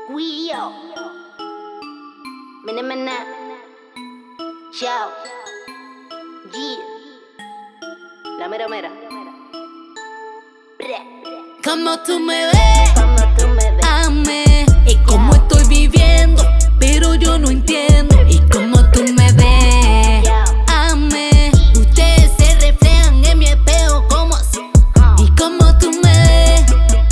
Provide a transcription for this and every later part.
Guillo. Mena. Chao. Yeah. La mera. Como tú me ves, Como tú me ves. amé. Y cómo estoy viviendo, pero yo no entiendo. Y cómo tú me ves, amé. Ustedes se reflejan en mi espejo como así. Y cómo tú me ves,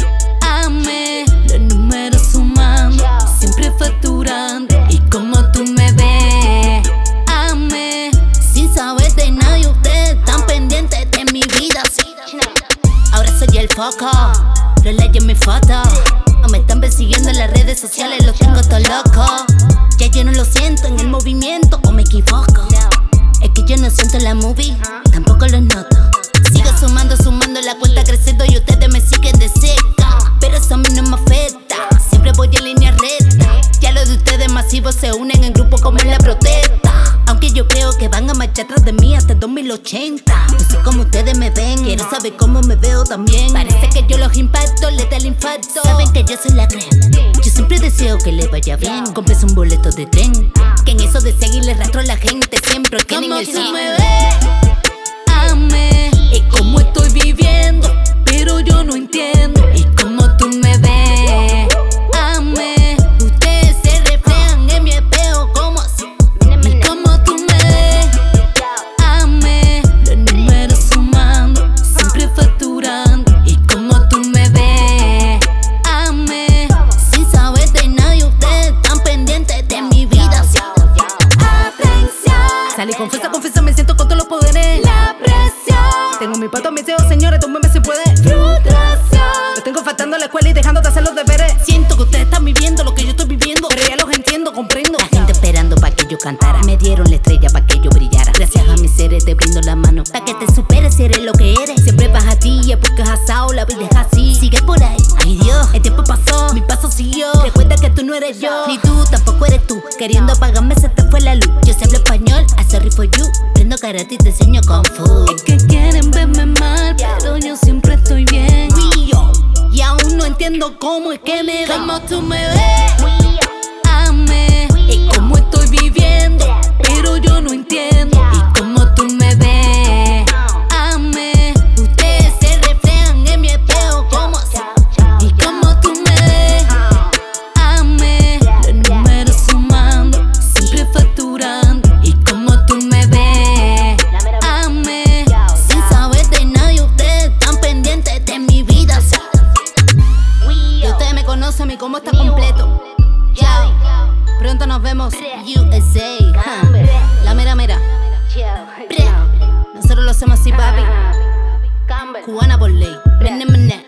amé. Los números sumando, siempre facturando. Y cómo tú me ves, amé. Sin saber de nadie, ustedes están pendientes de mi vida, sí. Ahora soy el foco, los likes en mi foto. O me están persiguiendo en las redes sociales, los tengo todo loco. Ya yo no lo siento en el movimiento, o me equivoco. Es que yo no siento la movie, tampoco lo noto. Sigo sumando, la cuenta creciendo y ustedes me siguen de cerca. Pero eso a mí no me afecta, siempre voy en línea recta. Ya los de ustedes masivos se unen en grupo como en la protesta. Aunque yo creo que van a marchar atrás de mí hasta el 2080. No sé cómo ustedes me ven, quiero saber cómo me veo también. Parece que yo los impacto, les da el infarto. Saben que yo soy la crema, yo siempre deseo que les vaya bien. Compres un boleto de tren, que en eso de seguir les rastro a la gente siempre tienen el sí. Me ves, amé. Y cómo estoy viviendo, pero yo no entiendo. Y cómo tú me ves, amé. Ustedes se reflejan en mi espejo como así. Y cómo tú me ves, amé. Los números sumando, siempre facturando. Y cómo tú me ves, amé. Sin saber de nadie, ustedes están pendientes de mi vida, sí. Atención. Salí, confiesa, me siento con todos los poderes. La presión. Tengo mi pato, mis hijos, señores, tómeme si puede. Frustración. Los tengo faltando a la escuela y dejando de hacer los deberes. Siento que ustedes están viviendo lo que yo estoy viviendo, pero ya los entiendo, comprendo. La gente esperando pa' que yo cantara, me dieron la estrella pa' que yo brillara. Gracias a mis seres te brindo la mano pa' que te superes si eres lo que eres. Siempre vas a ti, ya porque has asado, la vida es así. Sigue por ahí, ay Dios, el tiempo pasó, mi paso siguió. Recuerda que tú no eres yo, ni tú, tampoco eres tú. Queriendo apagarme se te fue la luz. Yo sé hablo español, I sorry for you. Prendo karate y te enseño kung fu. Es que quieren verme mal, pero yo siempre estoy bien. Y aún no entiendo cómo es que me ven. Como tú me ves, amé. Y cómo estoy viviendo, pero yo no entiendo. Y cómo tú me ves, amé. Ustedes se reflejan en mi espejo como así. Y cómo tú me ves, amé. Los números sumando, siempre facturando. Y cómo tú me ves, amé. Sin saber de nadie, ustedes están pendientes de mi vida, sí. Y ustedes me conocen y cómo está completo. Chao, pronto nos vemos. USA, la mera. Nosotros lo hacemos así, papi. Cubana por ley.